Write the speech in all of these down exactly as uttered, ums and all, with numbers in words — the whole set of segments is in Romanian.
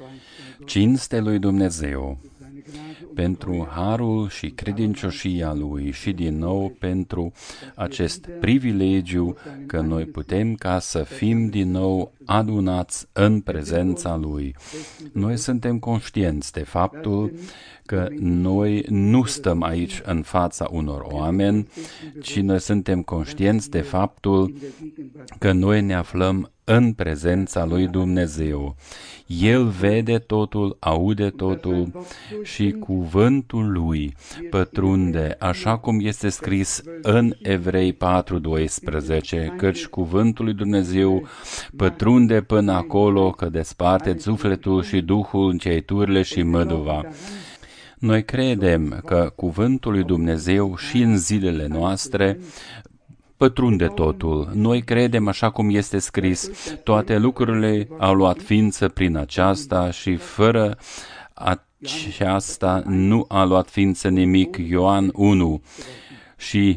Cinste lui Dumnezeu pentru harul și credincioșia Lui și din nou pentru acest privilegiu că noi putem ca să fim din nou adunați în prezența Lui. Noi suntem conștienți de faptul că noi nu stăm aici în fața unor oameni, ci noi suntem conștienți de faptul că noi ne aflăm în prezența lui Dumnezeu. El vede totul, aude totul și cuvântul lui pătrunde, așa cum este scris în Evrei patru doisprezece, căci cuvântul lui Dumnezeu pătrunde până acolo că desparte sufletul și duhul, înceiturile și măduva. Noi credem că cuvântul lui Dumnezeu și în zilele noastre pătrunde totul. Noi credem, așa cum este scris, toate lucrurile au luat ființă prin aceasta și fără aceasta nu a luat ființă nimic. Ioan unu. Și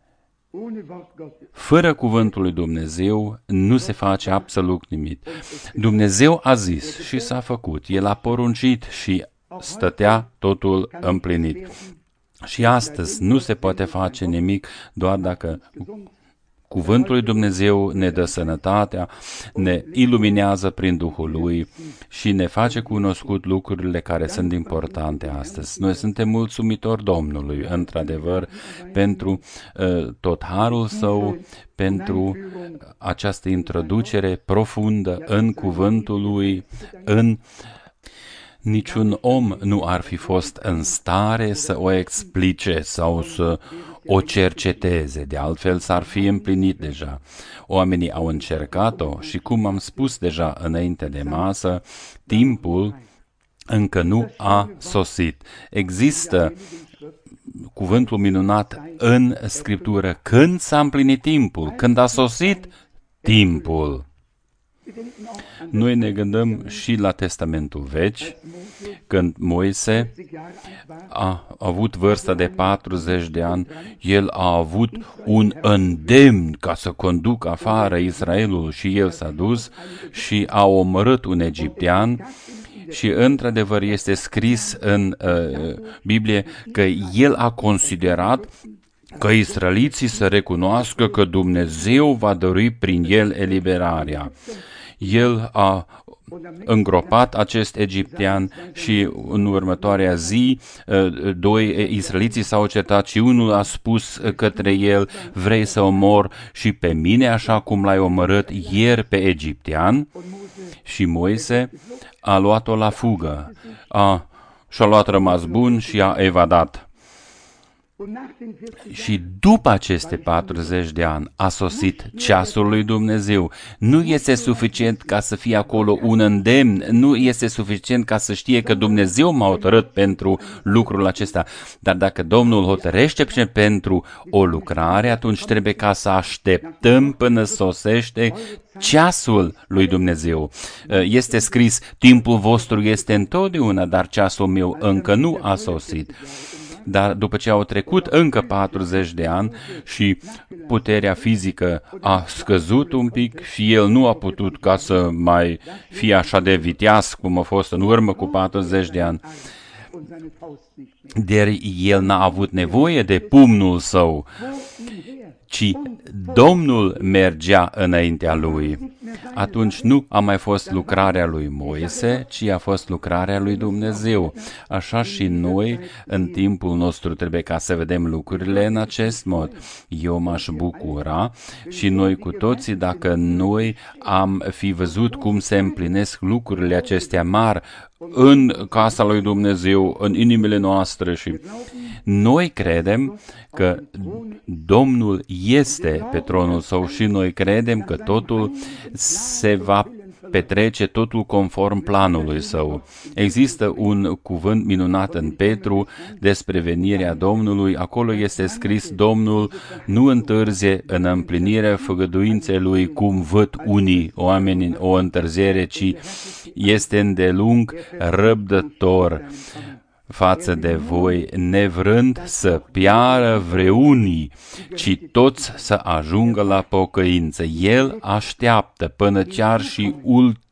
fără cuvântul lui Dumnezeu nu se face absolut nimic. Dumnezeu a zis și s-a făcut. El a poruncit și stătea totul împlinit. Și astăzi nu se poate face nimic doar dacă cuvântul lui Dumnezeu ne dă sănătatea, ne iluminează prin Duhul Lui și ne face cunoscut lucrurile care sunt importante astăzi. Noi suntem mulțumitori Domnului, într-adevăr, pentru uh, tot harul Său, pentru această introducere profundă în cuvântul Lui, în niciun om nu ar fi fost în stare să o explice sau să o cerceteze, de altfel s-ar fi împlinit deja. Oamenii au încercat-o și, cum am spus deja înainte de masă, timpul încă nu a sosit. Există cuvântul minunat în Scriptură. Când s-a împlinit timpul? Când a sosit timpul? Noi ne gândăm și la Testamentul Vechi, când Moise a avut vârsta de patruzeci de ani, el a avut un îndemn ca să conducă afară Israelul și el s-a dus și a omorât un egiptean. Și într-adevăr este scris în uh, Biblie că el a considerat că israeliții să recunoască că Dumnezeu va dărui prin el eliberarea. El a îngropat acest egiptean și în următoarea zi doi israeliții s-au certat și unul a spus către el: vrei să omor și pe mine așa cum l-ai omorât ieri pe egiptean? Și Moise a luat-o la fugă, a, și-a luat rămas bun și a evadat. Și după aceste patruzeci de ani a sosit ceasul lui Dumnezeu. Nu este suficient ca să fie acolo un îndemn, nu este suficient ca să știe că Dumnezeu m-a hotărât pentru lucrul acesta. Dar dacă Domnul hotărăște pentru o lucrare, atunci trebuie ca să așteptăm până sosește ceasul lui Dumnezeu. Este scris: timpul vostru este întotdeauna, dar ceasul meu încă nu a sosit. Dar după ce au trecut încă patruzeci de ani și puterea fizică a scăzut un pic și el nu a putut ca să mai fie așa de viteaz cum a fost în urmă cu patruzeci de ani, dar el n-a avut nevoie de pumnul său, ci Domnul mergea înaintea lui. Atunci nu a mai fost lucrarea lui Moise, ci a fost lucrarea lui Dumnezeu. Așa și noi, în timpul nostru, trebuie ca să vedem lucrurile în acest mod. Eu m-aș bucura și noi cu toții dacă noi am fi văzut cum se împlinesc lucrurile acestea mari în casa lui Dumnezeu, în inimile noastre. Și noi credem că Domnul este pe tronul său și noi credem că totul se va petrece, totul conform planului său. Există un cuvânt minunat în Petru despre venirea Domnului. Acolo este scris: Domnul nu întârzie în împlinirea făgăduinței lui, cum văd unii oameni o întârziere, ci este îndelung răbdător față de voi, nevrând să piară vreunii, ci toți să ajungă la pocăință. El așteaptă până chiar și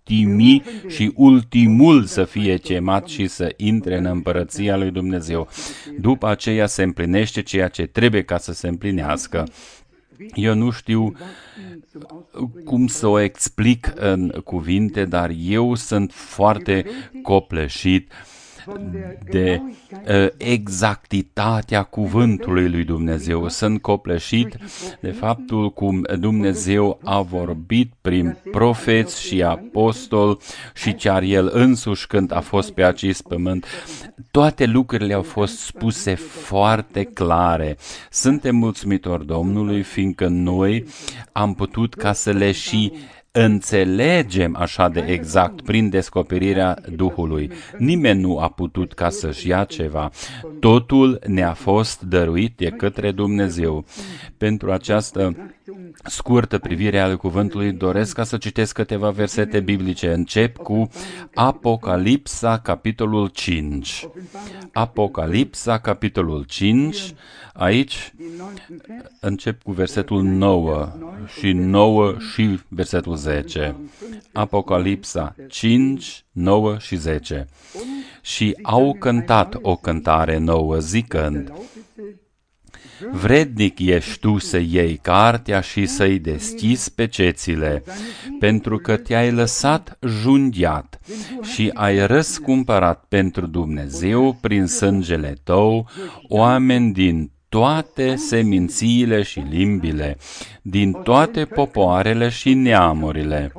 ultimii și ultimul să fie chemat și să intre în împărăția lui Dumnezeu. După aceea se împlinește ceea ce trebuie ca să se împlinească. Eu nu știu cum să o explic în cuvinte, dar eu sunt foarte copleșit de uh, exactitatea cuvântului lui Dumnezeu. Sunt copleșit de faptul cum Dumnezeu a vorbit prin profeți și apostoli și chiar El însuși când a fost pe acest pământ. Toate lucrurile au fost spuse foarte clare. Suntem mulțumitori Domnului, fiindcă noi am putut ca să le și înțelegem așa de exact prin descoperirea Duhului. Nimeni nu a putut ca să-și ia ceva. Totul ne-a fost dăruit de către Dumnezeu. Pentru această scurtă privire al cuvântului doresc ca să citesc câteva versete biblice. Încep cu Apocalipsa, capitolul cinci. Apocalipsa, capitolul cinci. Aici încep cu versetul nouă și nouă și versetul zece. Apocalipsa cinci, nouă și zece. Și au cântat o cântare nouă zicând: Vrednic ești tu să iei cartea și să-i deschizi pecețile, pentru că te-ai lăsat junghiat și ai răscumpărat pentru Dumnezeu prin sângele tău oameni din toate semințiile și limbile, din toate popoarele și neamurile.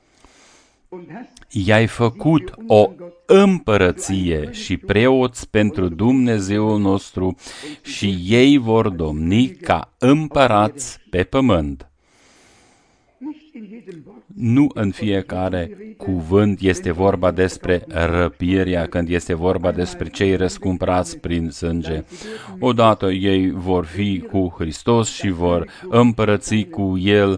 I-ai făcut o împărăție și preoți pentru Dumnezeul nostru și ei vor domni ca împărați pe pământ. Nu în fiecare cuvânt este vorba despre răpirea, când este vorba despre cei răscumpărați prin sânge. Odată ei vor fi cu Hristos și vor împărăți cu El.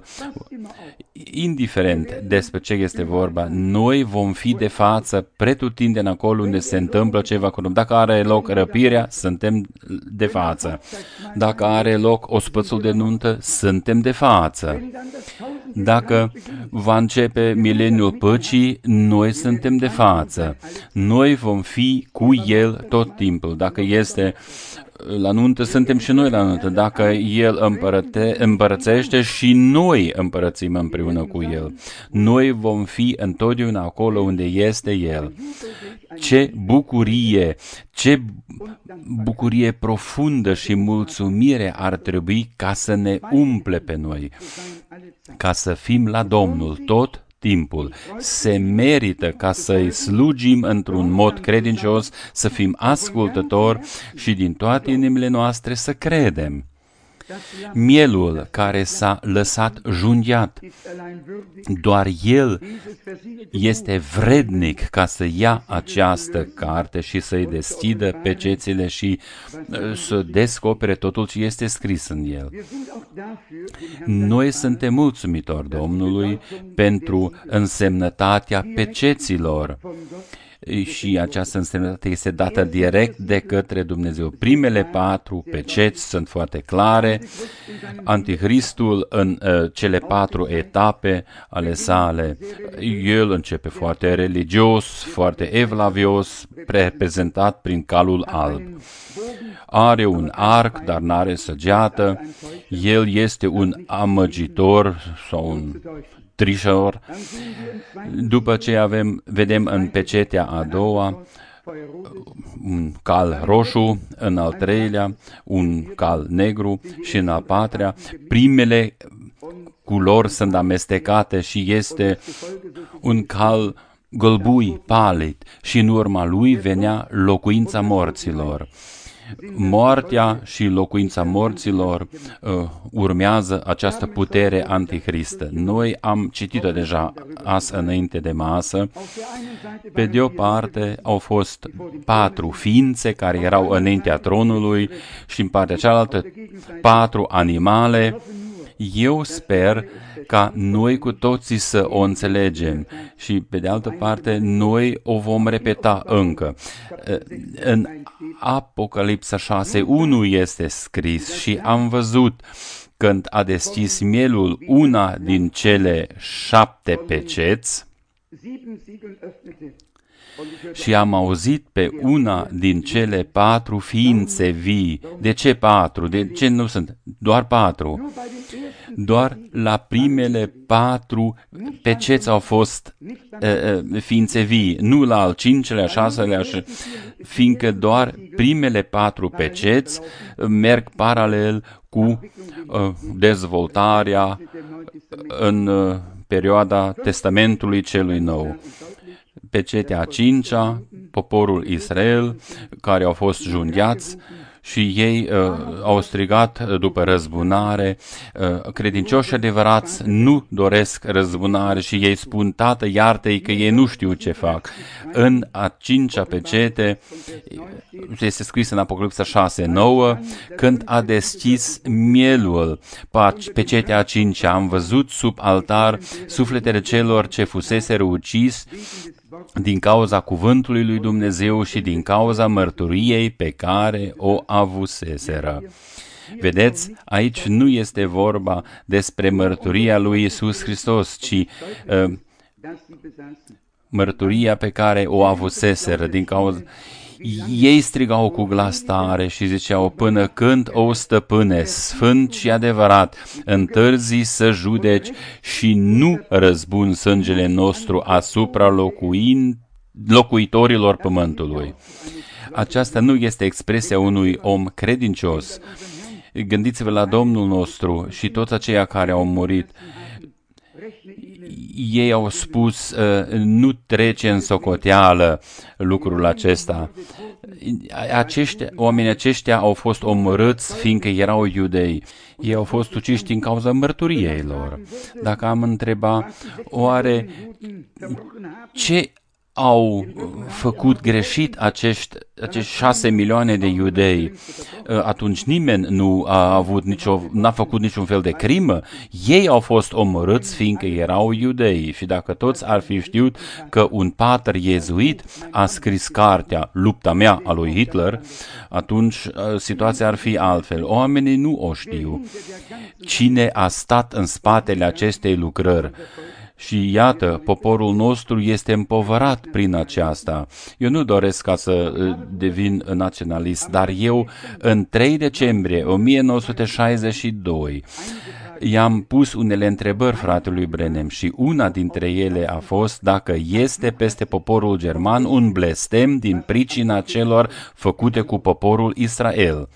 Indiferent despre ce este vorba, noi vom fi de față pretutindeni acolo unde se întâmplă ceva cu noi. Dacă are loc răpirea, suntem de față. Dacă are loc ospățul de nuntă, suntem de față. Dacă va începe mileniul păcii, noi suntem de față. Noi vom fi cu El tot timpul. Dacă este la nuntă, suntem și noi la nuntă. Dacă El împărăte, împărățește și noi împărățim împreună cu El. Noi vom fi întotdeauna acolo unde este El. Ce bucurie, ce bucurie profundă și mulțumire ar trebui ca să ne umple pe noi, ca să fim la Domnul tot timpul. Se merită ca să-i slujim într-un mod credincios, să fim ascultători și din toate inimile noastre să credem. Mielul care s-a lăsat junghiat, doar el este vrednic ca să ia această carte și să-i deschidă pecețile și să descopere totul ce este scris în el. Noi suntem mulțumitori Domnului pentru însemnătatea peceților. Și această însemnătate este dată direct de către Dumnezeu. Primele patru peceți sunt foarte clare. Antichristul în uh, cele patru etape ale sale, el începe foarte religios, foarte evlavios, reprezentat prin calul alb. Are un arc, dar n-are săgeată. El este un amăgitor sau un trișor. După ce avem, vedem în pecetea a doua un cal roșu, în al treilea un cal negru și în al patrulea primele culori sunt amestecate și este un cal gălbui, palid, și în urma lui venea locuința morților. Moartea și locuința morților uh, urmează această putere anticristă. Noi am citit-o deja azi înainte de masă. Pe de o parte au fost patru ființe care erau înaintea tronului și în partea cealaltă patru animale. Eu sper ca noi cu toții să o înțelegem și, pe de altă parte, noi o vom repeta încă. În Apocalipsa șase unu este scris: și am văzut când a deschis mielul una din cele șapte peceți, Și am auzit pe una din cele patru ființe vii. De ce patru? De ce nu sunt? Doar patru. Doar la primele patru peceți au fost uh, ființe vii, nu la al cincelea, șaselea, și, fiindcă doar primele patru peceți merg paralel cu uh, dezvoltarea în uh, perioada Testamentului celui nou. Pecetea a cincea, poporul Israel, care au fost junghiați și ei uh, au strigat după răzbunare. Uh, credincioși adevărați nu doresc răzbunare și ei spun, Tată, iartă-i că ei nu știu ce fac. În a cincea pecete, este scris în Apocalipsa șase nouă, când a deschis mielul, pecetea a cincea, am văzut sub altar sufletele celor ce fusese ucis din cauza cuvântului lui Dumnezeu și din cauza mărturiei pe care o avuseseră. Vedeți, aici nu este vorba despre mărturia lui Iisus Hristos, ci uh, mărturia pe care o avuseseră din cauza... Ei strigau cu glas tare și ziceau, până când, o stăpâne, sfânt și adevărat, întârzi să judeci și nu răzbun sângele nostru asupra locuin, locuitorilor pământului. Aceasta nu este expresia unui om credincios. Gândiți-vă la Domnul nostru și toți aceia care au murit. Ei au spus, uh, nu trece în socoteală lucrul acesta. Aceștia, oamenii aceștia au fost omorâți fiindcă erau iudei. Ei au fost uciși din cauza mărturiei lor. Dacă am întreba, oare ce au făcut greșit acești, acești șase milioane de iudei, atunci nimeni nu a avut nicio, n-a făcut niciun fel de crimă. Ei au fost omorâți fiindcă erau iudei. Și dacă toți ar fi știut că un pater iezuit a scris cartea Lupta mea a lui Hitler, atunci situația ar fi altfel. Oamenii nu o știu. Cine a stat în spatele acestei lucrări? Și iată, poporul nostru este împovărat prin aceasta. Eu nu doresc ca să devin naționalist, dar eu, în trei decembrie o mie nouă sute șaizeci și doi, i-am pus unele întrebări fratelui Branham și una dintre ele a fost dacă este peste poporul german un blestem din pricina celor făcute cu poporul Israel.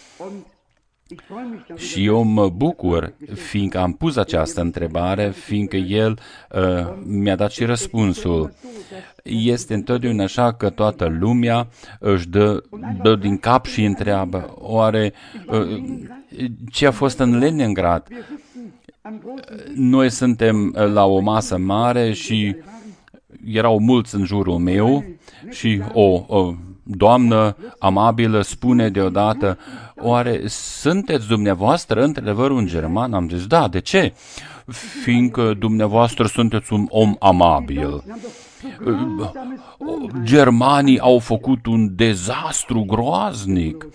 Și eu mă bucur, fiindcă am pus această întrebare, fiindcă el uh, mi-a dat și răspunsul. Este întotdeauna așa că toată lumea își dă, dă din cap și întreabă, oare uh, ce a fost în Leningrad? Noi suntem la o masă mare și erau mulți în jurul meu și o... o doamnă amabilă spune deodată, oare sunteți dumneavoastră într-adevăr un german? Am zis, da, de ce? Fiindcă dumneavoastră sunteți un om amabil. Germanii au făcut un dezastru groaznic.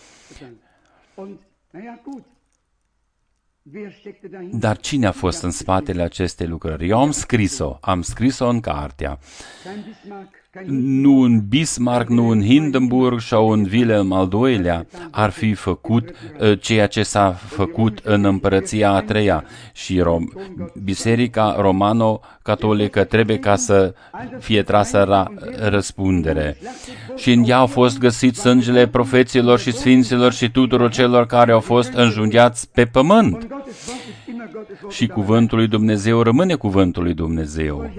Dar cine a fost în spatele acestei lucrări? Eu am scris-o, am scris-o în cartea. Nu un Bismarck, nu un Hindenburg sau un Wilhelm al doilea ar fi făcut uh, ceea ce s-a făcut în împărăția a treia. Și Rom- Biserica Romano-Catolică trebuie ca să fie trasă la răspundere. Și în ea au fost găsit sângele profeților și sfinților și tuturor celor care au fost înjunghiați pe pământ. Și cuvântul lui Dumnezeu rămâne cuvântul lui Dumnezeu.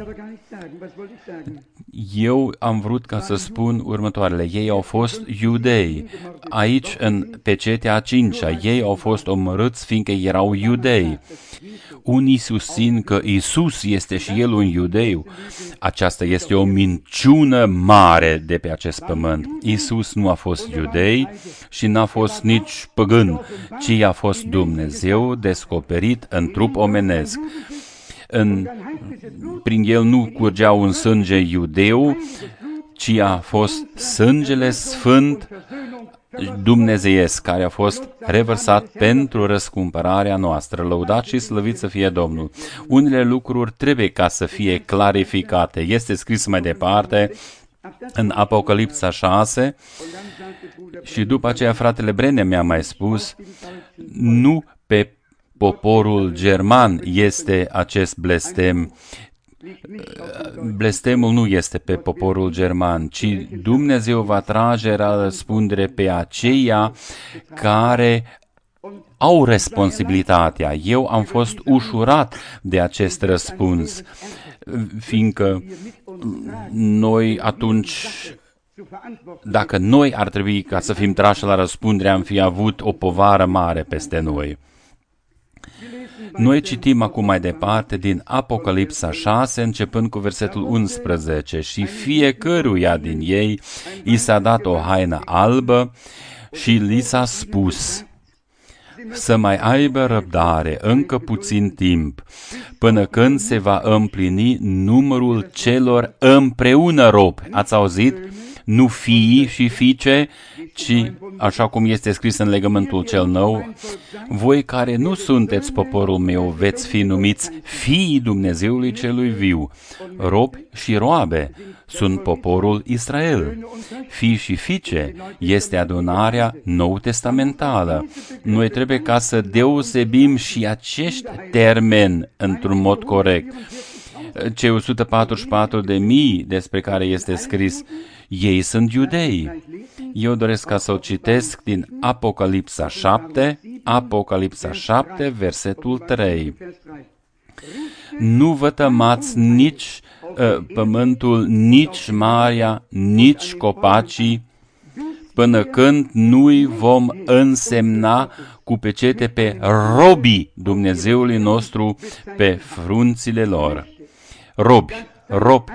Eu am vrut ca să spun următoarele. Ei au fost iudei. Aici, în pecetea a cincea, ei au fost omorâți fiindcă erau iudei. Unii susțin că Iisus este și El un iudeu. Aceasta este o minciună mare de pe acest pământ. Iisus nu a fost iudei și n-a fost nici păgân, ci a fost Dumnezeu descoperit în trup omenesc. În, prin El nu curgea un sânge iudeu, ci a fost sângele sfânt dumnezeiesc care a fost revărsat pentru răscumpărarea noastră. Lăudat și slăvit să fie Domnul. Unele lucruri trebuie ca să fie clarificate. Este scris mai departe în Apocalipsa șase și după aceea fratele Brene mi-a mai spus, nu pe poporul german este acest blestem. Blestemul nu este pe poporul german, ci Dumnezeu va trage la răspundere pe aceia care au responsabilitatea. Eu am fost ușurat de acest răspuns, fiindcă noi atunci, dacă noi ar trebui ca să fim trași la răspundere, am fi avut o povară mare peste noi. Noi citim acum mai departe din Apocalipsa șase, începând cu versetul unsprezece. Și fiecăruia din ei i s-a dat o haină albă și li s-a spus să mai aibă răbdare încă puțin timp, până când se va împlini numărul celor împreună robi. Ați auzit? Nu fii și fiice, ci, așa cum este scris în legământul cel nou, voi care nu sunteți poporul meu, veți fi numiți fiii Dumnezeului celui viu. Robi și roabe sunt poporul Israel. Fii și fiice este adunarea nou-testamentală. Noi trebuie ca să deosebim și acești termeni într-un mod corect. Cei o sută patruzeci și patru de mii despre care este scris, ei sunt iudei. Eu doresc ca să o citesc din Apocalipsa șapte, Apocalipsa șapte, versetul trei. Nu vă tămați nici uh, pământul, nici marea, nici copacii, până când nu-i vom însemna cu pecete pe robii Dumnezeului nostru pe frunțile lor. Robi, robi.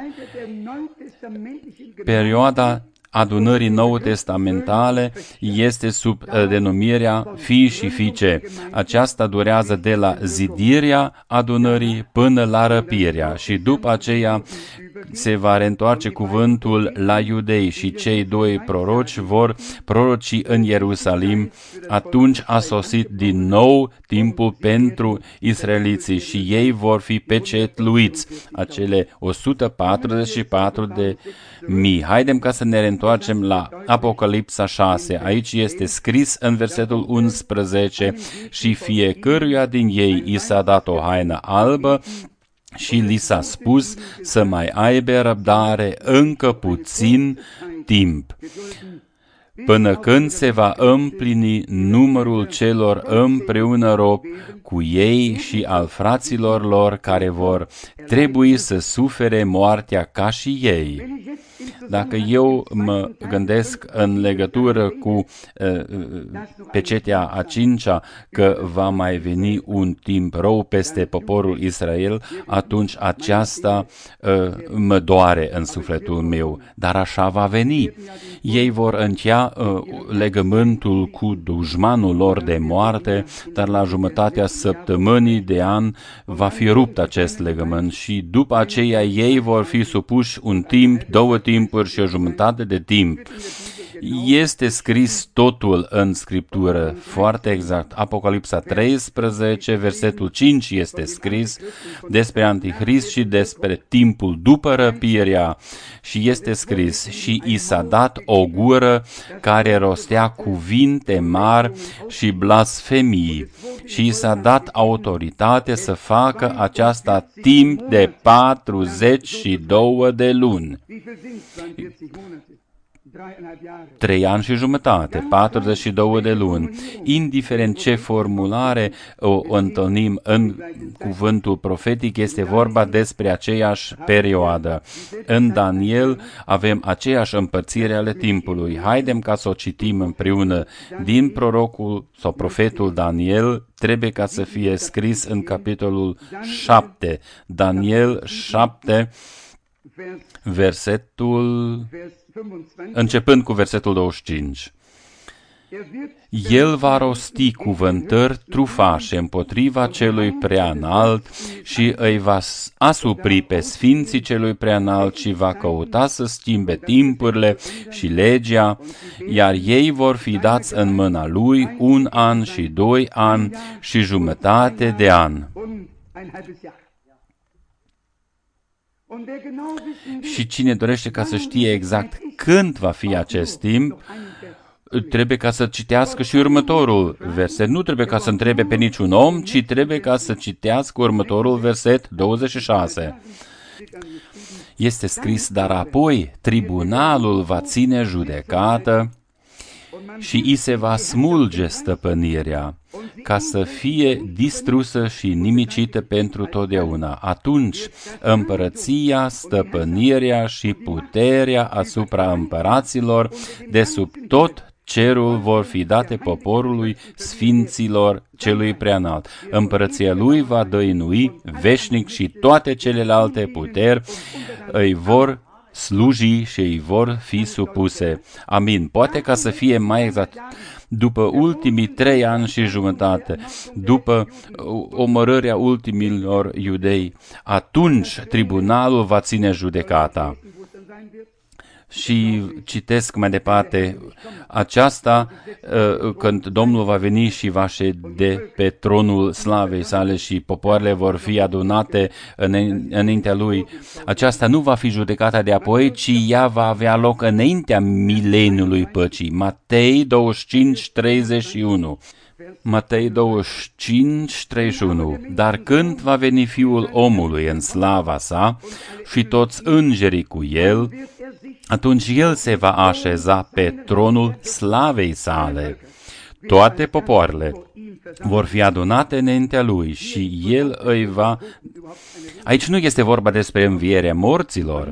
Perioada adunării nou-testamentale este sub uh, denumirea fii și fiice. Aceasta durează de la zidirea adunării până la răpirea și după aceea se va reîntoarce cuvântul la iudei și cei doi proroci vor proroci în Ierusalim. Atunci a sosit din nou timpul pentru israeliții și ei vor fi pecetluiți, acele o sută patruzeci și patru de mii. Haidem ca să ne reîntoarcem la Apocalipsa șase. Aici este scris în versetul unsprezece și fiecăruia din ei i s-a dat o haină albă și li s-a spus să mai aibă răbdare încă puțin timp, până când se va împlini numărul celor împreună robi cu ei și al fraților lor care vor trebui să sufere moartea ca și ei. Dacă eu mă gândesc în legătură cu uh, pecetea a cincea că va mai veni un timp rău peste poporul Israel, atunci aceasta uh, mă doare în sufletul meu, dar așa va veni. Ei vor încheia uh, legământul cu dușmanul lor de moarte, dar la jumătatea săptămânii de an va fi rupt acest legământ și după aceea ei vor fi supuși un timp, două timpuri și o jumătate de timp. Este scris totul în Scriptură, foarte exact. Apocalipsa treisprezece, versetul cinci este scris despre Antichrist și despre timpul după răpirea și este scris și i s-a dat o gură care rostea cuvinte mari și blasfemii și i s-a dat autoritate să facă aceasta timp de patruzeci și două de luni. Trei ani și jumătate, patruzeci și două de luni. Indiferent ce formulare o întâlnim în cuvântul profetic, este vorba despre aceeași perioadă. În Daniel avem aceeași împărțire ale timpului. Haidem ca să o citim împreună din prorocul sau profetul Daniel, trebuie ca să fie scris în capitolul șapte. Daniel șapte, versetul... începând cu versetul douăzeci și cinci. El va rosti cuvântări trufașe împotriva celui preanalt și îi va asupri pe sfinții celui preanalt și va căuta să schimbe timpurile și legea, iar ei vor fi dați în mâna lui un an și doi ani și jumătate de an. Și cine dorește ca să știe exact când va fi acest timp, trebuie ca să citească și următorul verset. Nu trebuie ca să întrebe pe niciun om, ci trebuie ca să citească următorul verset douăzeci și șase. Este scris, dar apoi tribunalul va ține judecată și i se va smulge stăpânirea, ca să fie distrusă și nimicită pentru totdeauna. Atunci împărăția, stăpânirea și puterea asupra împăraților de sub tot cerul vor fi date poporului sfinților celui preanalt. Împărăția lui va dăinui veșnic și toate celelalte puteri îi vor sluji și îi vor fi supuse. Amin. Poate ca să fie mai exact, după ultimii trei ani și jumătate, după omorârea ultimilor iudei, atunci tribunalul va ține judecata. Și citesc mai departe, aceasta când Domnul va veni și va șede pe tronul slavei sale și popoarele vor fi adunate înaintea lui, aceasta nu va fi judecata de apoi, ci ea va avea loc înaintea mileniului păcii. Matei douăzeci și cinci, treizeci și unu. Matei douăzeci și cinci, treizeci și unu. Dar când va veni Fiul omului în slava sa și toți îngerii cu el, atunci el se va așeza pe tronul slavei sale. Toate popoarele vor fi adunate înaintea lui și el îi va... Aici nu este vorba despre învierea morților.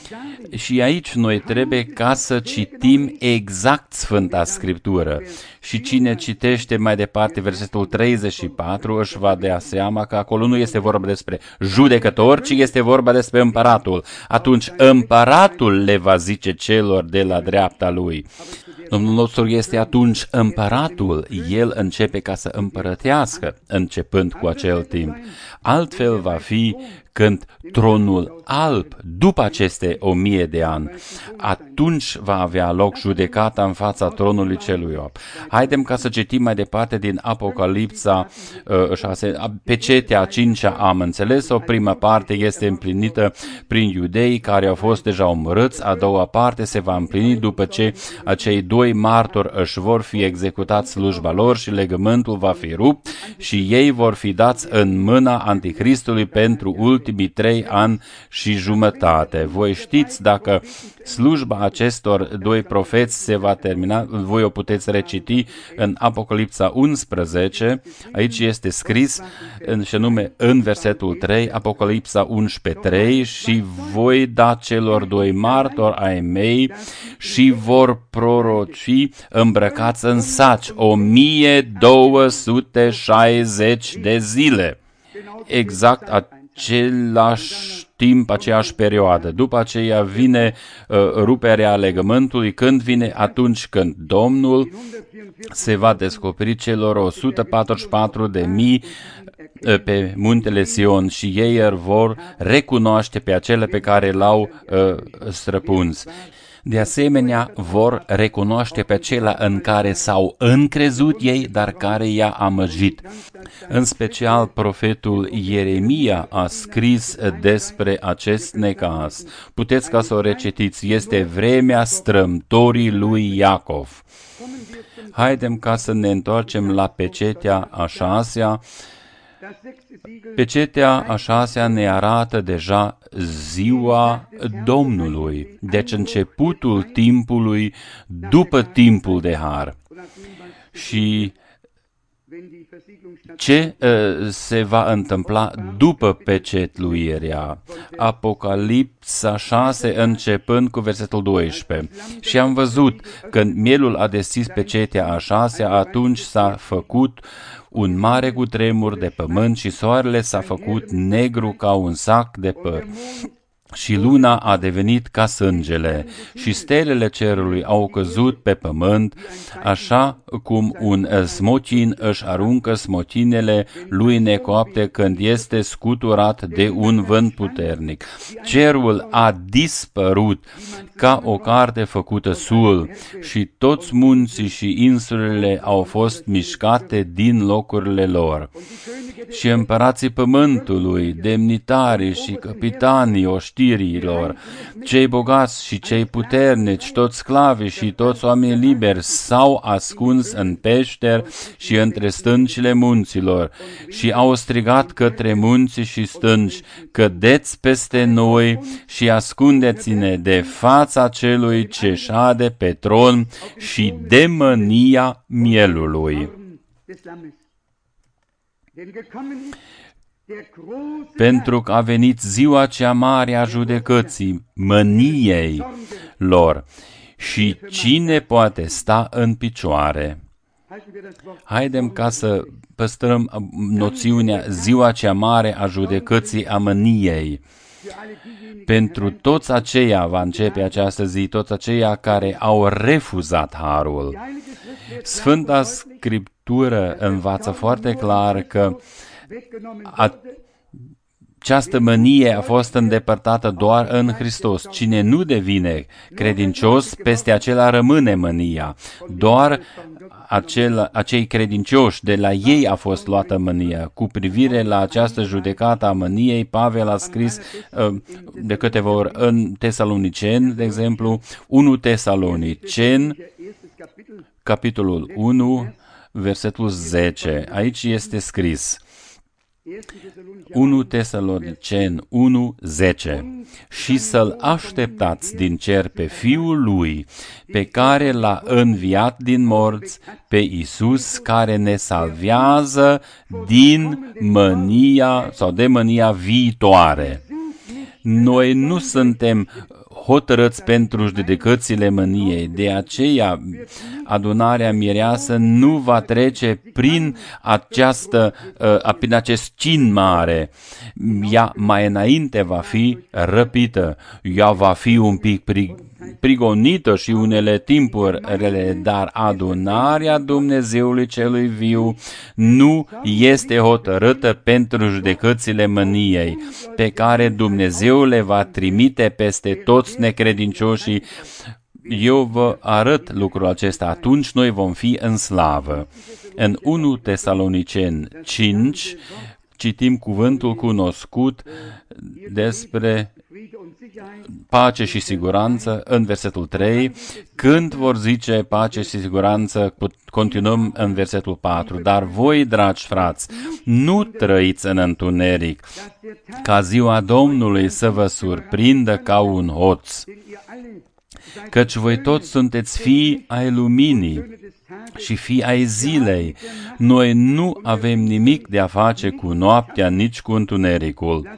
Și aici noi trebuie ca să citim exact Sfânta Scriptură. Și cine citește mai departe versetul treizeci și patru își va dea seama că acolo nu este vorba despre judecător, ci este vorba despre împăratul. Atunci împăratul le va zice celor de la dreapta lui. Domnul nostru este atunci împăratul, el începe ca să împărătească, începând cu acel timp. Altfel va fi când tronul alb, după aceste o mie de ani, atunci va avea loc judecata în fața tronului celui alb. Haidem ca să citim mai departe din Apocalipsa șase, pecetea a cincea am înțeles-o, prima parte este împlinită prin iudei care au fost deja omorâți, a doua parte se va împlini după ce acei doi martori își vor fi executați slujba lor și legământul va fi rupt și ei vor fi dați în mâna Antichristului pentru ultimii trei ani și jumătate. Voi știți dacă slujba acestor doi profeți se va termina, voi o puteți reciti în Apocalipsa unsprezece, aici este scris, în, și anume în versetul trei, Apocalipsa unsprezece trei, și voi da celor doi martori ai mei și vor proroci îmbrăcați în saci o mie două sute șaizeci de zile. Exact același timp, aceeași perioadă. După aceea vine uh, ruperea legământului. Când vine? Atunci când Domnul se va descoperi celor o sută patruzeci și patru de mii uh, pe muntele Sion și ei vor recunoaște pe acele pe care l-au uh, străpuns. De asemenea, vor recunoaște pe acela în care s-au încrezut ei, dar care i-a amăjit. În special, profetul Ieremia a scris despre acest necaz. Puteți ca să o recitiți. Este vremea strâmtorii lui Iacov. Haidem ca să ne întoarcem la pecetea a șasea. Pecetea a șasea ne arată deja ziua Domnului, deci începutul timpului după timpul de har. Și ce uh, se va întâmpla după pecetluirea? Apocalipsa șase, începând cu versetul doisprezece. Și am văzut, când mielul a deschis pecetea a șasea, atunci s-a făcut un mare cutremur de pământ și soarele s-a făcut negru ca un sac de păr. și luna a devenit ca sângele și stelele cerului au căzut pe pământ, așa cum un smochin își aruncă smocinele lui necoapte când este scuturat de un vânt puternic. Cerul a dispărut ca o carte făcută sul și toți munții și insulele au fost mișcate din locurile lor. Și împărații pământului, demnitarii și capitanii oștirilor, cei bogați și cei puternici, toți sclavii și toți oamenii liberi s-au ascuns în peșteri și între stâncile munților și au strigat către munți și stânci: cădeți peste noi și ascundeți-ne de fața celui ce șade pe tron și de mânia mielului. Pentru că a venit ziua cea mare a judecății, mâniei lor, și cine poate sta în picioare? Haidem ca să păstrăm noțiunea ziua cea mare a judecății, a mâniei. Pentru toți aceia va începe această zi, toți aceia care au refuzat harul. Sfânta Scriptură învață foarte clar că a, această mânie a fost îndepărtată doar în Hristos. Cine nu devine credincios, peste acela rămâne mânia. Doar acel, acei credincioși, de la ei a fost luată mânia. Cu privire la această judecată a mâniei, Pavel a scris uh, de câteva ori în Tesaloniceni, de exemplu, unu Tesaloniceni, capitolul unu, versetul zece. Aici este scris: unu Tesaloniceni unu, zece. Și să-L așteptați din cer pe Fiul Lui, pe care L-a înviat din morți, pe Iisus, care ne salvează din mânia sau de mânia viitoare. Noi nu suntem hotărâți pentru judecățile mâniei, de aceea adunarea mireasă nu va trece prin, această, prin acest cin mare. Ea mai înainte va fi răpită, ea va fi un pic prigonită și unele timpuri rele, dar adunarea Dumnezeului celui viu nu este hotărâtă pentru judecățile mâniei, pe care Dumnezeu le va trimite peste toți necredincioșii. Eu vă arăt lucrul acesta, atunci noi vom fi în slavă. În unu Tesaloniceni cinci citim cuvântul cunoscut despre pace și siguranță în versetul trei. Când vor zice pace și siguranță, continuăm în versetul patru. Dar voi, dragi frați, nu trăiți în întuneric, ca ziua Domnului să vă surprindă ca un hoț. Căci voi toți sunteți fii ai luminii și fii ai zilei. Noi nu avem nimic de a face cu noaptea, nici cu întunericul.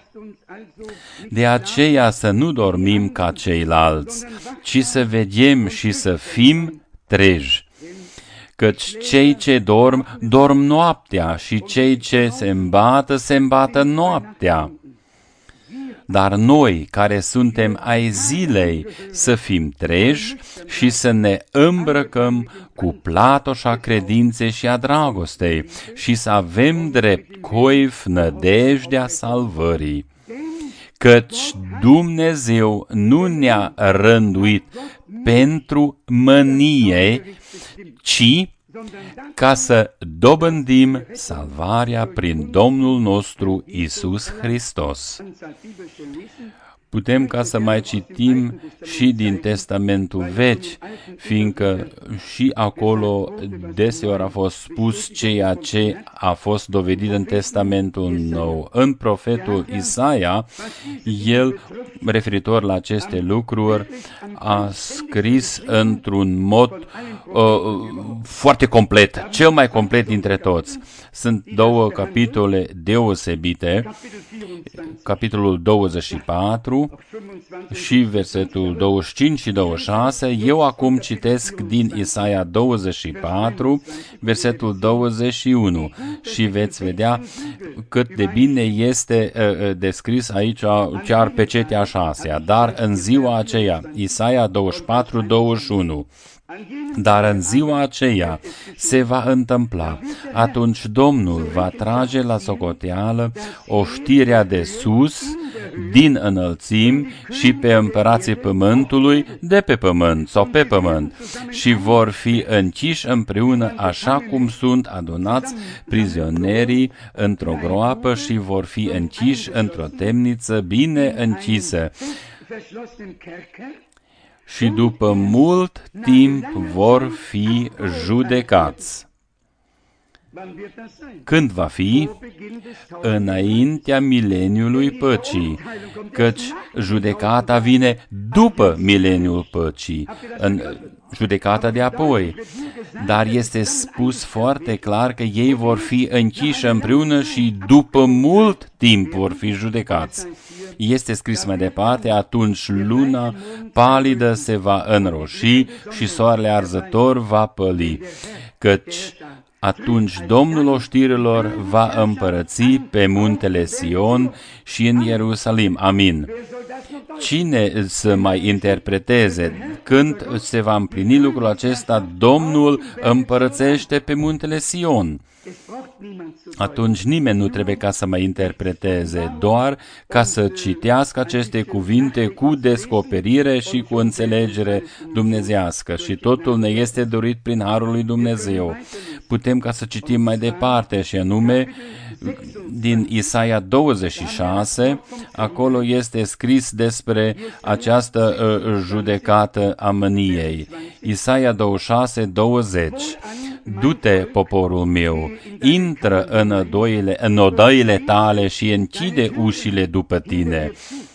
De aceea să nu dormim ca ceilalți, ci să veghem și să fim treji. Căci cei ce dorm, dorm noaptea și cei ce se îmbată, se îmbată noaptea. Dar noi, care suntem ai zilei, să fim treji și să ne îmbrăcăm cu platoșa credinței și a dragostei și să avem drept coif nădejdea salvării. Căci Dumnezeu nu ne-a rânduit pentru mânie, ci ca să dobândim salvarea prin Domnul nostru Iisus Hristos. Putem ca să mai citim și din Testamentul Vechi, fiindcă și acolo deseori a fost spus ceea ce a fost dovedit în Testamentul Nou. În profetul Isaia, el, referitor la aceste lucruri, a scris într-un mod uh, foarte complet, cel mai complet dintre toți. Sunt două capitole deosebite, capitolul douăzeci și patru, patru și versetul douăzeci și cinci și douăzeci și șase. Eu acum citesc din Isaia douăzeci și patru, versetul douăzeci și unu, și veți vedea cât de bine este uh, descris aici chiar pe cetea a șasea. Dar în ziua aceea, Isaia douăzeci și patru, douăzeci și unu, dar în ziua aceea se va întâmpla, atunci Domnul va trage la socoteală oștirea de sus, din înălțimi, și pe împărații pământului de pe pământ sau pe pământ, și vor fi închiși împreună așa cum sunt adunați prizonierii într-o groapă și vor fi închiși într-o temniță bine închisă. Și după mult timp vor fi judecați. Când va fi? Înaintea mileniului păcii, căci judecata vine după mileniul păcii, în judecata de apoi. Dar este spus foarte clar că ei vor fi închiși împreună și după mult timp vor fi judecați. Este scris mai departe, atunci luna palidă se va înroși și soarele arzător va păli, căci atunci Domnul oștirilor va împărăți pe muntele Sion și în Ierusalim. Amin. Cine să mai interpreteze? Când se va împlini lucrul acesta, Domnul împărățește pe muntele Sion. Atunci nimeni nu trebuie ca să mai interpreteze, doar ca să citească aceste cuvinte cu descoperire și cu înțelegere dumnezeiască. Și totul ne este dorit prin harul lui Dumnezeu. Putem ca să citim mai departe, și anume din Isaia douăzeci și șase, acolo este scris despre această uh, judecată a mâniei. Isaia douăzeci și șase, douăzeci. Du-te, poporul meu, intră în odăile, în odăile tale și închide ușile după tine.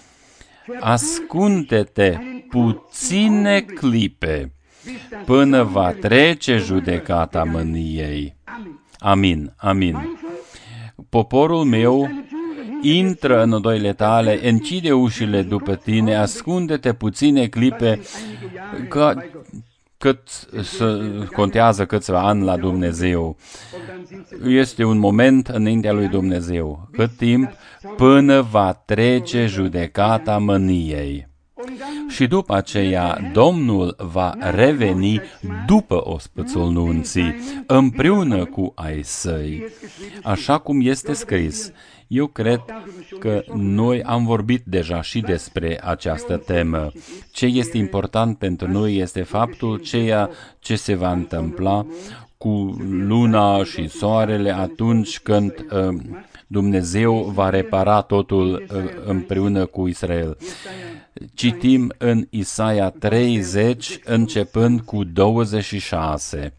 Ascunde-te puține clipe până va trece judecata mâniei. Amin, amin. Poporul meu, intră în odăile tale, închide ușile după tine, ascunde-te puține clipe, că cât să contează câțiva ani la Dumnezeu. Este un moment înaintea lui Dumnezeu. Cât timp? Până va trece judecata mâniei. Și după aceea, Domnul va reveni după ospățul nunții, împreună cu ai săi, așa cum este scris. Eu cred că noi am vorbit deja și despre această temă. Ce este important pentru noi este faptul ceea ce se va întâmpla cu luna și soarele atunci când uh, Dumnezeu va repara totul uh, împreună cu Israel. Citim în Isaia treizeci, începând cu douăzeci și șase.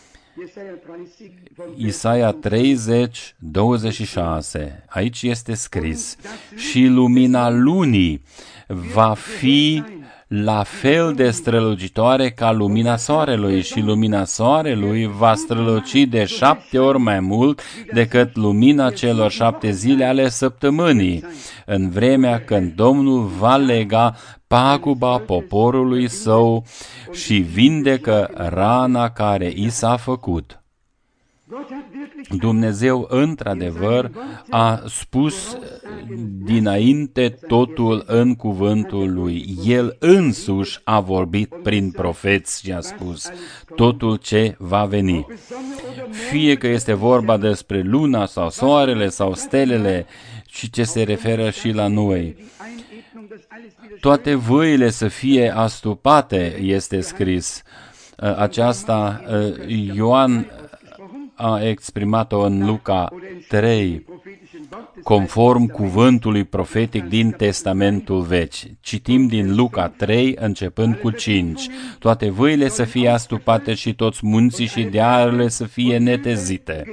Isaia treizeci, douăzeci și șase. Aici este scris: și lumina lunii va fi la fel de strălucitoare ca lumina soarelui și lumina soarelui va străluci de șapte ori mai mult decât lumina celor șapte zile ale săptămânii, în vremea când Domnul va lega paguba poporului său și vindecă rana care i s-a făcut. Dumnezeu, într-adevăr, a spus dinainte totul în cuvântul lui. El însuși a vorbit prin profeți și a spus totul ce va veni. Fie că este vorba despre luna sau soarele sau stelele și ce se referă și la noi. Toate văile să fie astupate, este scris. Aceasta Ioan a exprimat-o în Luca trei, conform cuvântului profetic din Testamentul Vechi. Citim din Luca trei, începând cu cinci. Toate văile să fie astupate și toți munții și dealurile să fie netezite.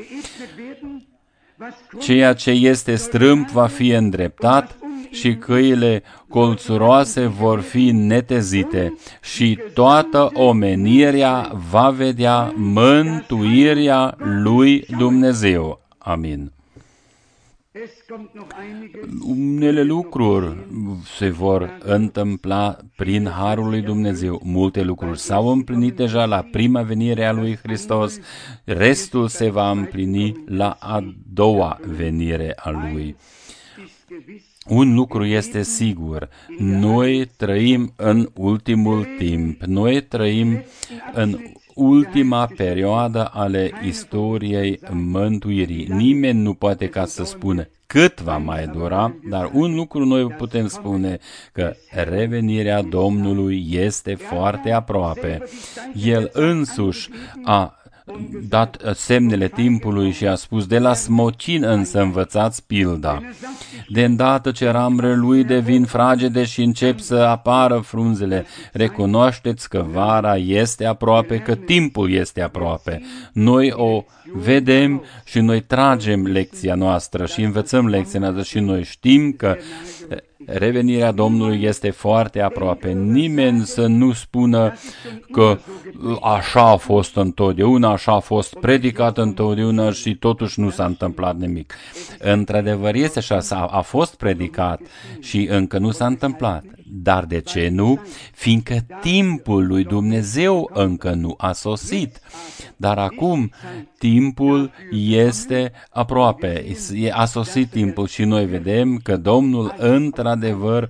Ceea ce este strâmb va fi îndreptat și căile colțuroase vor fi netezite și toată omenirea va vedea mântuirea lui Dumnezeu. Amin. Unele lucruri se vor întâmpla prin Harul lui Dumnezeu. Multe lucruri s-au împlinit deja la prima venire a lui Hristos, restul se va împlini la a doua venire a lui. Un lucru este sigur, noi trăim în ultimul timp, noi trăim în ultima perioadă ale istoriei mântuirii. Nimeni nu poate ca să spună cât va mai dura, dar un lucru noi putem spune, că revenirea Domnului este foarte aproape. El însuși a dat semnele timpului și a spus, de la smochin însă învățați pilda. De îndată ce ramurele lui devin fragede și încep să apară frunzele, recunoașteți că vara este aproape, că timpul este aproape. Noi o vedem și noi tragem lecția noastră și învățăm lecția noastră și noi știm că revenirea Domnului este foarte aproape. Nimeni să nu spună că așa a fost întotdeauna, așa a fost predicat întotdeauna și totuși nu s-a întâmplat nimic. Într-adevăr este așa, a fost predicat și încă nu s-a întâmplat. Dar de ce nu? Fiindcă timpul lui Dumnezeu încă nu a sosit. Dar acum timpul este aproape, a sosit timpul și noi vedem că Domnul într-adevăr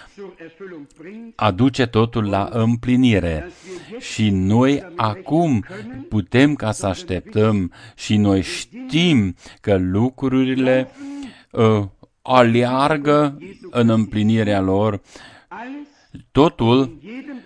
aduce totul la împlinire. Și noi acum putem ca să așteptăm și noi știm că lucrurile uh, aleargă în împlinirea lor. Totul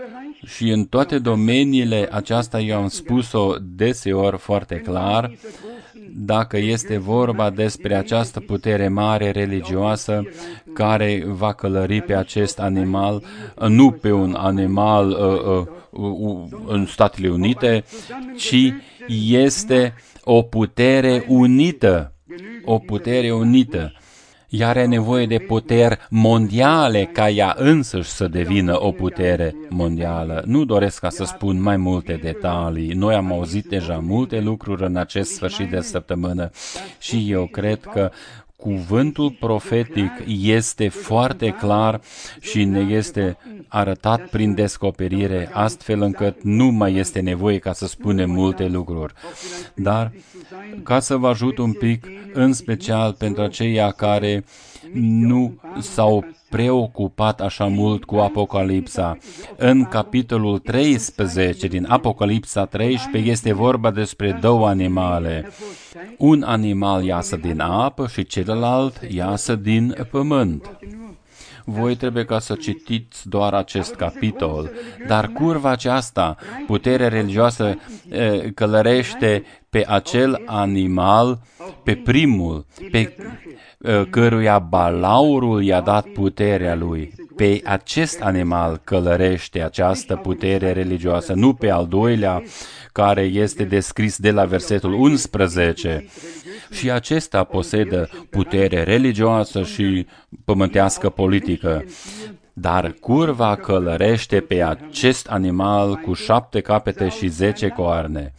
și în toate domeniile aceasta eu am spus-o deseori foarte clar, dacă este vorba despre această putere mare religioasă care va călări pe acest animal, nu pe un animal uh, uh, uh, în Statele Unite, ci este o putere unită, o putere unită. Ea are nevoie de puteri mondiale ca ea însăși să devină o putere mondială. Nu doresc ca să spun mai multe detalii. Noi am auzit deja multe lucruri în acest sfârșit de săptămână și eu cred că cuvântul profetic este foarte clar și ne este arătat prin descoperire, astfel încât nu mai este nevoie ca să spunem multe lucruri. Dar, ca să vă ajut un pic, în special pentru aceia care nu s-au preocupat așa mult cu Apocalipsa. În capitolul treisprezece din Apocalipsa treisprezece este vorba despre două animale. Un animal iasă din apă și celălalt iasă din pământ. Voi trebuie ca să citiți doar acest capitol, dar curva aceasta, puterea religioasă, călărește pe acel animal, pe primul, pe căruia balaurul i-a dat puterea lui. Pe acest animal călărește această putere religioasă, nu pe al doilea, care este descris de la versetul unsprezece. Și acesta posedă putere religioasă și pământească politică. Dar curva călărește pe acest animal cu șapte capete și zece coarne.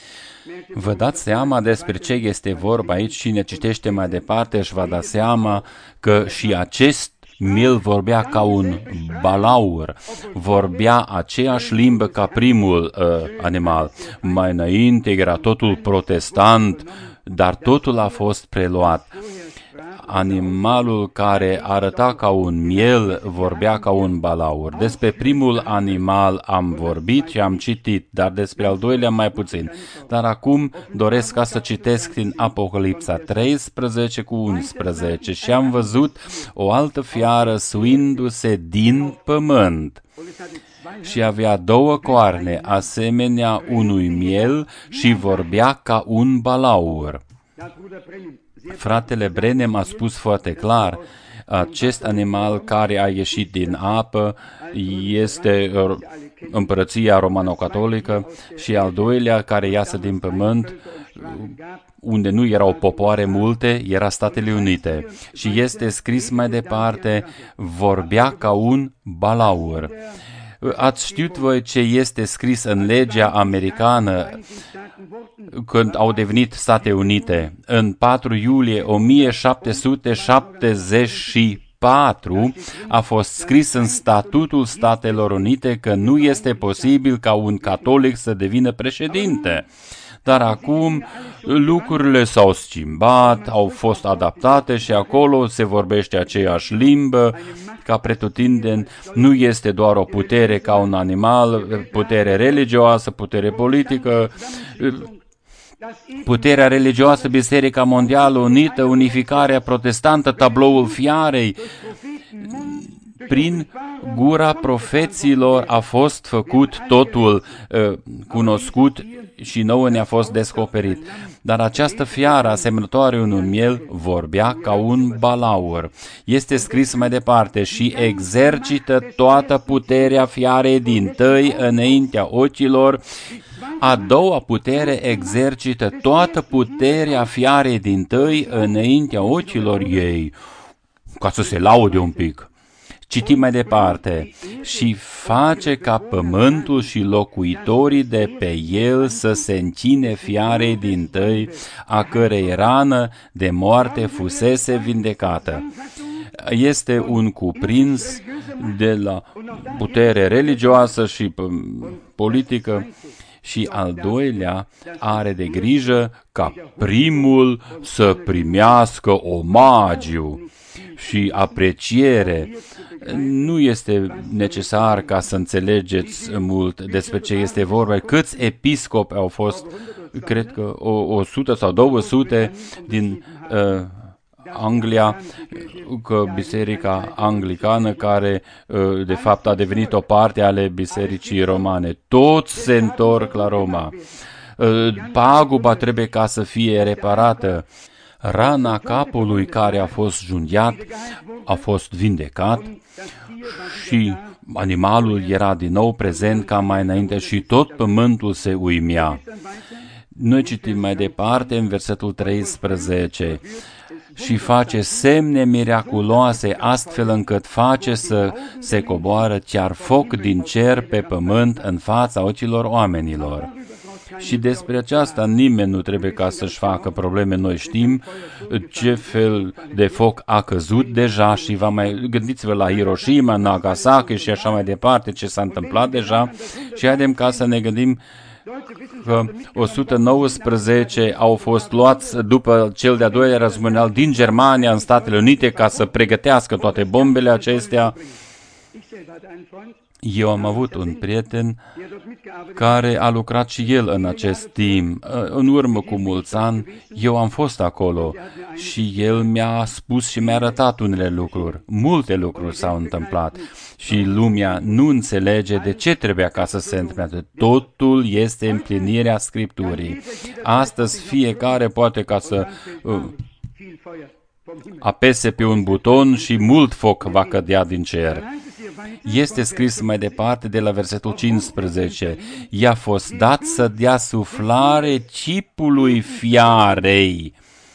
Vă dați seama despre ce este vorba aici? Cine citește mai departe își va da seama că și acest miel vorbea ca un balaur, vorbea aceeași limbă ca primul uh, animal. Mai înainte era totul protestant, dar totul a fost preluat. Animalul care arăta ca un miel vorbea ca un balaur. Despre primul animal am vorbit și am citit, dar despre al doilea mai puțin. Dar acum doresc ca să citesc din Apocalipsa treisprezece cu unsprezece. Și am văzut o altă fiară suindu-se din pământ și avea două coarne, asemenea unui miel, și vorbea ca un balaur. Fratele Brenem a spus foarte clar, acest animal care a ieșit din apă este împărăția romano-catolică și al doilea care iasă din pământ, unde nu erau popoare multe, era Statele Unite. Și este scris mai departe, vorbea ca un balaur. Ați știut voi ce este scris în legea americană când au devenit Statele Unite? În patru iulie o mie șapte sute șaptezeci și patru a fost scris în Statutul Statelor Unite că nu este posibil ca un catolic să devină președinte. Dar acum lucrurile s-au schimbat, au fost adaptate și acolo se vorbește aceeași limbă ca pretutindeni. Nu este doar o putere ca un animal, putere religioasă, putere politică, puterea religioasă, Biserica Mondială Unită, unificarea protestantă, tabloul fiarei. Prin gura profeților a fost făcut totul uh, cunoscut și nouă ne-a fost descoperit. Dar această fiară asemănătoare unui miel vorbea ca un balaur. Este scris mai departe: și exercită toată puterea fiarei dintâi înaintea ochilor. A doua putere exercită toată puterea fiarei dintâi înaintea ochilor ei, ca să se laude un pic. Citim mai departe: și face ca pământul și locuitorii de pe el să se închine fiarei dintâi, a cărei rană de moarte fusese vindecată. Este un cuprins de la putere religioasă și politică. Și al doilea are de grijă ca primul să primească omagiu și apreciere. Nu este necesar ca să înțelegeți mult despre ce este vorba. Câți episcopi au fost, cred că o, o sută sau două sute din uh, Anglia, că biserica anglicană, care de fapt a devenit o parte ale bisericii romane. Toți se întorc la Roma. Paguba trebuie ca să fie reparată. Rana capului care a fost junghiat a fost vindecat și animalul era din nou prezent ca mai înainte și tot pământul se uimea. Noi citim mai departe în versetul treisprezece: și face semne miraculoase, astfel încât face să se coboară chiar foc din cer pe pământ în fața ochilor oamenilor. Și despre aceasta nimeni nu trebuie ca să-și facă probleme. Noi știm ce fel de foc a căzut deja și vă mai gândiți-vă la Hiroshima, Nagasaki și așa mai departe, ce s-a întâmplat deja, și haidem ca să ne gândim că o sută nouăsprezece au fost luați după cel de-al doilea război mondial din Germania în Statele Unite ca să pregătească toate bombele acestea. Eu am avut un prieten care a lucrat și el în acest timp. În urmă cu mulți ani, eu am fost acolo și el mi-a spus și mi-a arătat unele lucruri. Multe lucruri s-au întâmplat și lumea nu înțelege de ce trebuia ca să se întâmple. Totul este împlinirea Scripturii. Astăzi fiecare poate ca să uh, apese pe un buton și mult foc va cădea din cer. Este scris mai departe de la versetul cincisprezece: i-a fost dat să dea suflare chipului fiarei.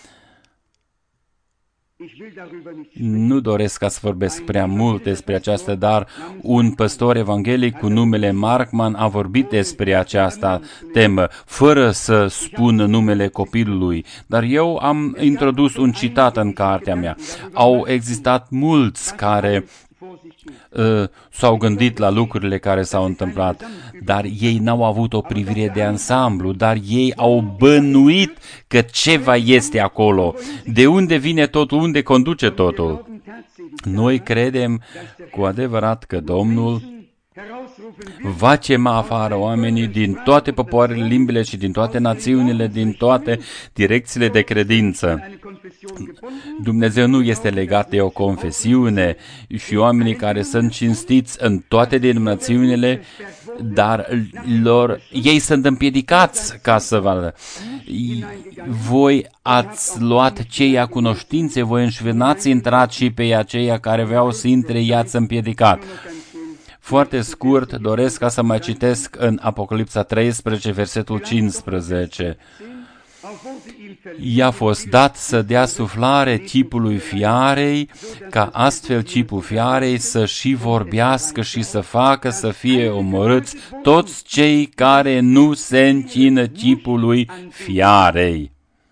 Nu doresc ca să vorbesc prea mult despre aceasta, dar un păstor evanghelic cu numele Markman a vorbit despre această temă, fără să spun numele copilului. Dar eu am introdus un citat în cartea mea. Au existat mulți care uh, s-au gândit la lucrurile care s-au întâmplat, dar ei n-au avut o privire de ansamblu, dar ei au bănuit că ceva este acolo. De unde vine totul? Unde conduce totul? Noi credem cu adevărat că Domnul va chema afară oamenii din toate popoarele, limbile și din toate națiunile, din toate direcțiile de credință. Dumnezeu nu este legat de o confesiune și oamenii care sunt cinstiți în toate denominațiunile, dar lor, ei sunt împiedicați ca să vadă. Voi ați luat ceia cunoștințe, voi înșvenați intrat și pe aceia care vreau să intre, i-ați împiedicat. Foarte scurt, doresc ca să mai citesc în Apocalipsa treisprezece, versetul cincisprezece. i-a fost dat să dea suflare chipului fiarei, ca astfel chipul fiarei să și vorbească și să facă să fie omorâți toți cei care nu se închină chipului fiarei.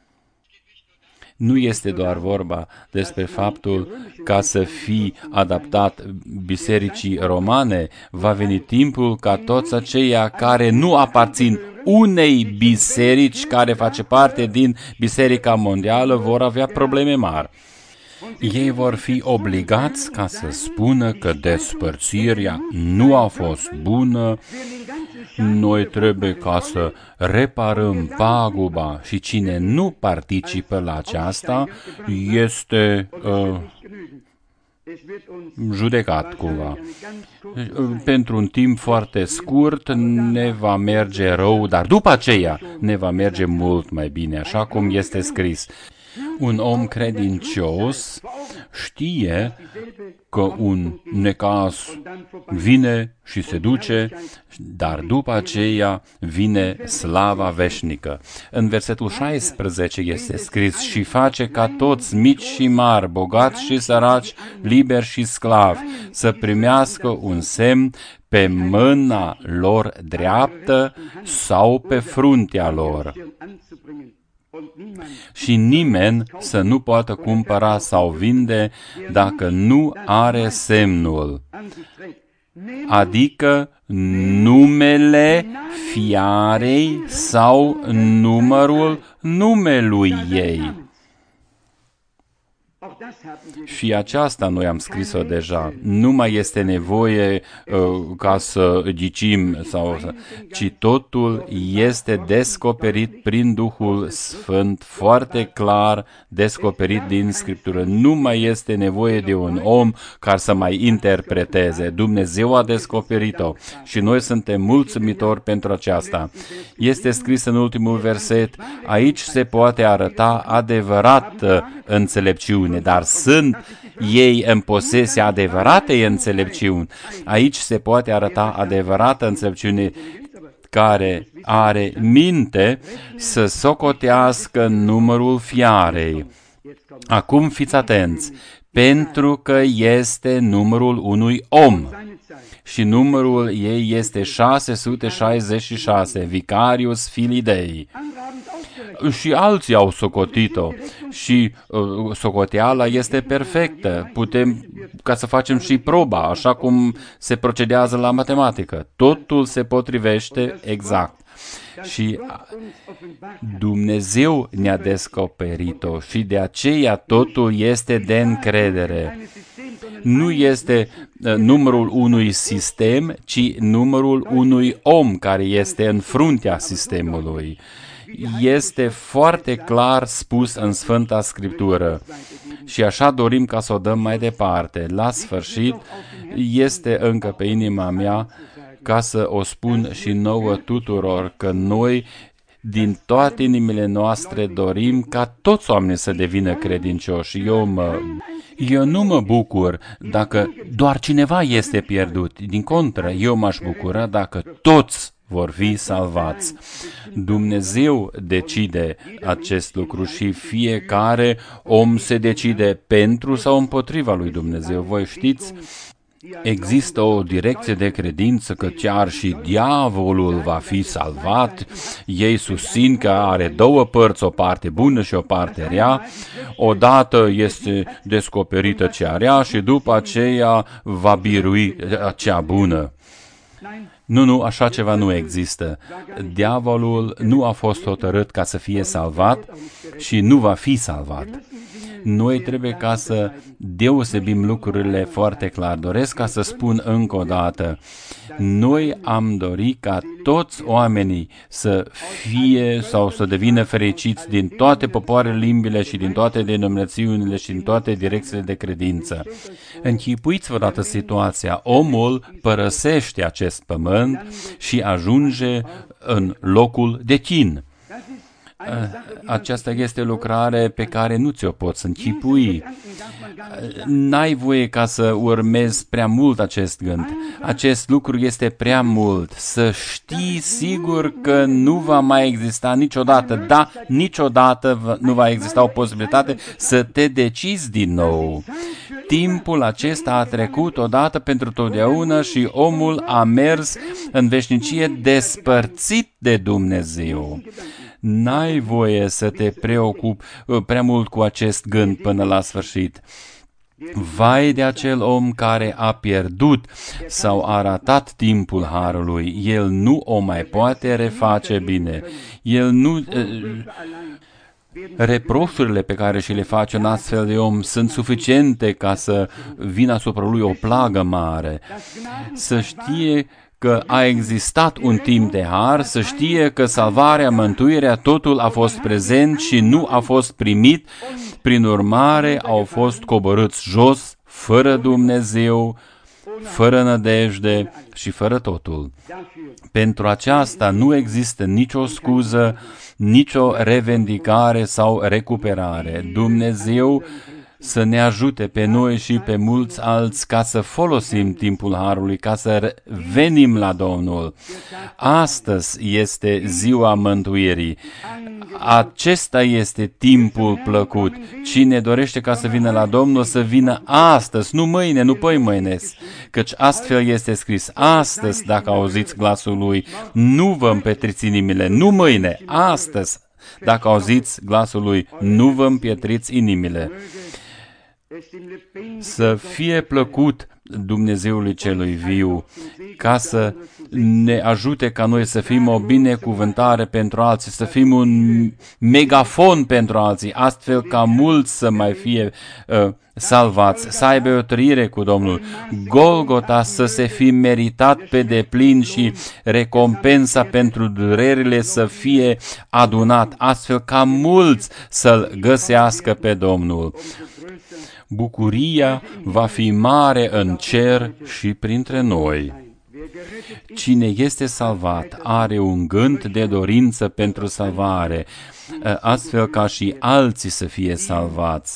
Nu este doar vorba despre faptul ca să fii adaptat bisericii romane, va veni timpul ca toți aceia care nu aparțin unei biserici care face parte din Biserica Mondială vor avea probleme mari. Ei vor fi obligați ca să spună că despărțirea nu a fost bună, noi trebuie ca să reparăm paguba și cine nu participă la aceasta este uh, judecat cumva. Pentru un timp foarte scurt ne va merge rău, dar după aceea ne va merge mult mai bine, așa cum este scris. Un om credincios știe că un necaz vine și se duce, dar după aceea vine slava veșnică. În versetul șaisprezece este scris: și face ca toți mici și mari, bogați și săraci, liberi și sclavi, să primească un semn pe mâna lor dreaptă sau pe fruntea lor. Și nimeni să nu poată cumpăra sau vinde dacă nu are semnul, adică numele fiarei sau numărul numelui ei. Și aceasta noi am scris-o deja. Nu mai este nevoie uh, ca să ghicim, sau, ci totul este descoperit prin Duhul Sfânt, foarte clar descoperit din Scriptură. Nu mai este nevoie de un om care să mai interpreteze. Dumnezeu a descoperit-o și noi suntem mulțumitori pentru aceasta. Este scris în ultimul verset: aici se poate arăta adevărată înțelepciune, dar sunt ei în posesia adevăratei înțelepciuni. Aici se poate arăta adevărată înțelepciune care are minte să socotească numărul fiarei. Acum fiți atenți, pentru că este numărul unui om. Și numărul ei este șase sute șaizeci și șase, Vicarius Filii Dei. Și alții au socotit-o și uh, socoteala este perfectă. Putem ca să facem și proba, așa cum se procedează la matematică. Totul se potrivește exact. Și Dumnezeu ne-a descoperit-o și de aceea totul este de încredere. Nu este uh, numărul unui sistem, ci numărul unui om care este în fruntea sistemului. Este foarte clar spus în Sfânta Scriptură și așa dorim ca să o dăm mai departe. La sfârșit, este încă pe inima mea ca să o spun și nouă tuturor că noi din toate inimile noastre dorim ca toți oamenii să devină credincioși. Eu, mă, eu nu mă bucur dacă doar cineva este pierdut. Din contră, eu m-aș bucura dacă toți vor fi salvați. Dumnezeu decide acest lucru și fiecare om se decide pentru sau împotriva lui Dumnezeu. Voi știți, există o direcție de credință că chiar și diavolul va fi salvat. Ei susțin că are două părți, o parte bună și o parte rea. Odată este descoperită cea rea și după aceea va birui cea bună. Nu, nu, așa ceva nu există. Diavolul nu a fost hotărât ca să fie salvat și nu va fi salvat. Noi trebuie ca să deosebim lucrurile foarte clar. Doresc ca să spun încă o dată, noi am dorit ca toți oamenii să fie sau să devină fericiți din toate popoarele, limbile și din toate denominațiunile și din toate direcțiile de credință. Închipuiți-vă odată situația. Omul părăsește acest pământ și ajunge în locul de chin. Aceasta este o lucrare pe care nu ți-o poți închipui. N-ai voie ca să urmezi prea mult acest gând. Acest lucru este prea mult. Să știi sigur că nu va mai exista niciodată, da, niciodată nu va exista o posibilitate să te decizi din nou. Timpul acesta a trecut odată pentru totdeauna și omul a mers în veșnicie despărțit de Dumnezeu. N-ai voie să te preocupi prea mult cu acest gând până la sfârșit. Vai de acel om care a pierdut sau a ratat timpul harului. El nu o mai poate reface bine. El nu... Reproșurile pe care și le face un astfel de om sunt suficiente ca să vină asupra lui o plagă mare. Să știe că a existat un timp de har, să știe că salvarea, mântuirea, totul a fost prezent și nu a fost primit, prin urmare au fost coborâți jos, fără Dumnezeu, fără nădejde și fără totul. Pentru aceasta nu există nicio scuză, nicio revendicare sau recuperare. Dumnezeu să ne ajute pe noi și pe mulți alți ca să folosim timpul harului, ca să venim la Domnul. Astăzi este ziua mântuirii. Acesta este timpul plăcut. Cine dorește ca să vină la Domnul, să vină astăzi, nu mâine, nu păimâine, căci astfel este scris. Astăzi, dacă auziți glasul lui, nu vă împetriți inimile, nu mâine, astăzi, dacă auziți glasul lui, nu vă împietriți inimile. Să fie plăcut Dumnezeului celui viu, ca să ne ajute ca noi să fim o binecuvântare pentru alții, să fim un megafon pentru alții, astfel ca mulți să mai fie uh, salvați, să aibă o trăire cu Domnul. Golgota să se fi meritat pe deplin și recompensa pentru durerile să fie adunat, astfel ca mulți să-L găsească pe Domnul. Bucuria va fi mare în cer și printre noi. Cine este salvat are un gând de dorință pentru salvare, astfel ca și alții să fie salvați.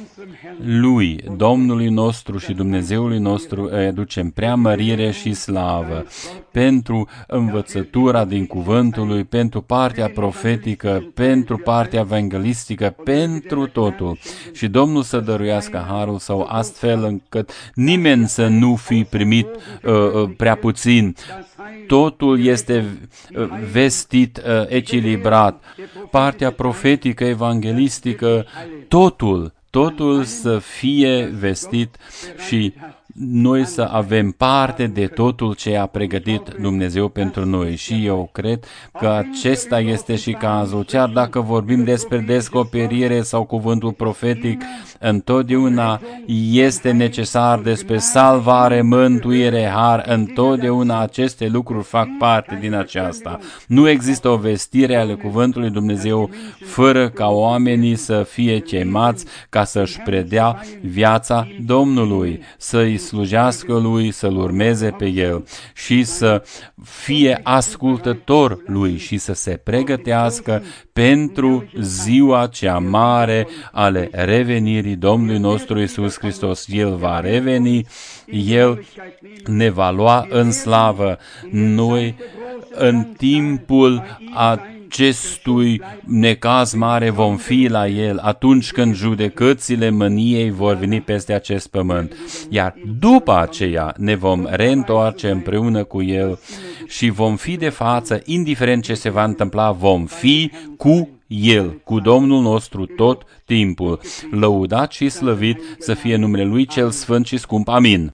Lui, Domnului nostru și Dumnezeului nostru, îi aducem preamărire și slavă pentru învățătura din cuvântul lui, pentru partea profetică, pentru partea evanghelistică, pentru totul. Și Domnul să dăruiască harul său astfel încât nimeni să nu fi primit uh, prea puțin. Totul este vestit, echilibrat. Partea profetică, evanghelistică, totul, totul să fie vestit și noi să avem parte de totul ce a pregătit Dumnezeu pentru noi. Și eu cred că acesta este și cazul. Chiar dacă vorbim despre descoperire sau cuvântul profetic, întotdeauna este necesar despre salvare, mântuire, har. Întotdeauna aceste lucruri fac parte din aceasta. Nu există o vestire ale cuvântului Dumnezeu fără ca oamenii să fie chemați ca să-și predea viața Domnului, să-i slujească lui, să-l urmeze pe el și să fie ascultător lui și să se pregătească pentru ziua cea mare ale revenirii Domnului nostru Iisus Hristos. El va reveni, El ne va lua în slavă. Noi, în timpul acestui necaz mare vom fi la El atunci când judecățile mâniei vor veni peste acest pământ. Iar după aceea ne vom reîntoarce împreună cu El și vom fi de față, indiferent ce se va întâmpla, vom fi cu El, cu Domnul nostru tot timpul. Lăudat și slăvit să fie numele Lui cel sfânt și scump. Amin.